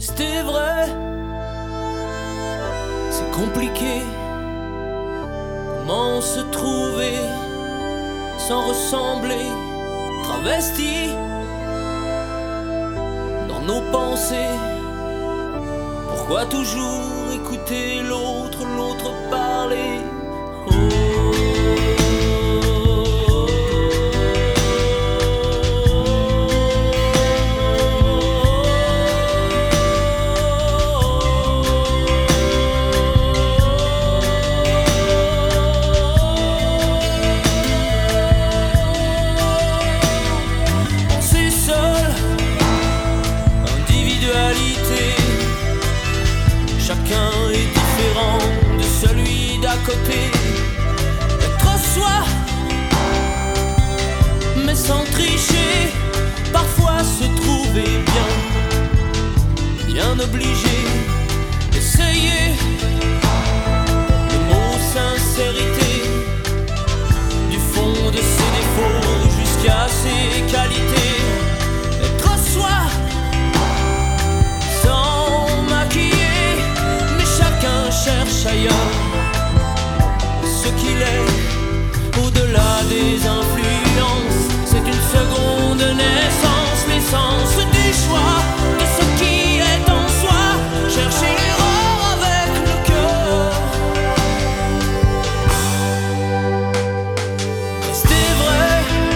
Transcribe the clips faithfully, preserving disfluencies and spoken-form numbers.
Rester vrai, c'est compliqué. Comment se trouver sans ressembler, travesti dans nos pensées? Pourquoi toujours écouter l'autre, l'autre parler? Oh. Chacun est différent de celui d'à côté. Être soi, mais sans tricher. Parfois se trouver bien, bien obligé. Essayer le mot sincérité, du fond de ses défauts jusqu'à ses qualités. Être soi, cherche ailleurs ce qu'il est, au-delà des influences. C'est une seconde naissance, l'essence du choix de ce qui est en soi. Chercher l'erreur avec le cœur. Rester vrai,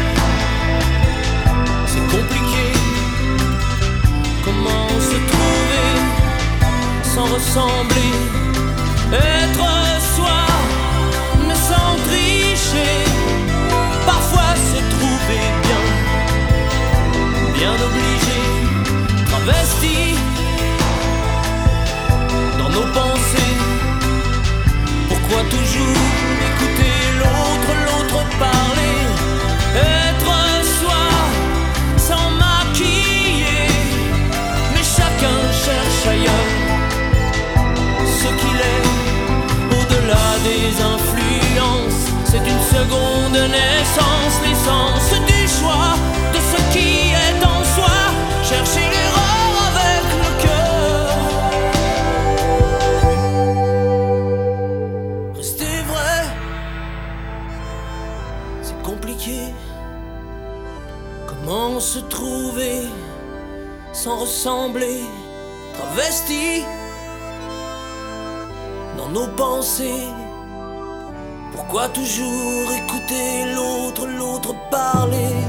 c'est compliqué. Comment se trouver sans ressembler? Être soi, mais sans tricher. Parfois se trouver bien, bien obligé. Travesti dans nos pensées. Pourquoi toujours écouter l'autre, l'autre parler? Être soi, sans maquiller. Mais chacun cherche ailleurs ce qu'il est, au-delà des influences. C'est une seconde naissance, l'essence du choix de ce qui est en soi. Chercher l'erreur avec le cœur. Rester vrai, c'est compliqué. Comment se trouver sans ressembler? Travesti dans nos pensées. Pourquoi toujours écouter l'autre, l'autre parler?